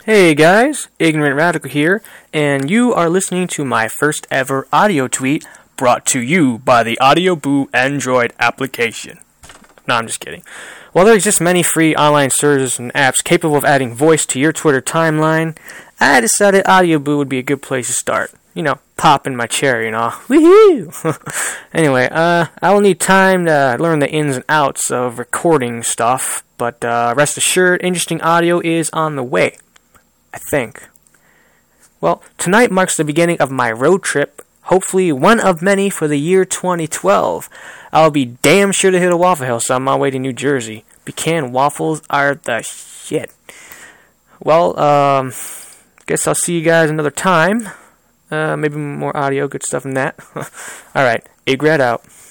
Hey guys, Ignorant Radical here, and you are listening to my first ever audio tweet brought to you by the AudioBoo Android application. No, I'm just kidding. While there exist many free online services and apps capable of adding voice to your Twitter timeline, I decided AudioBoo would be a good place to start. You know, pop in my chair, Woohoo! Anyway, I will need time to learn the ins and outs of recording stuff, but rest assured, interesting audio is on the way. I think. Well, tonight marks the beginning of my road trip, hopefully one of many for the year 2012. I'll be damn sure to hit a Waffle House on my way to New Jersey. Pecan waffles are the shit. Well, guess I'll see you guys another time. Maybe more audio, good stuff than that. Alright, Igrat out.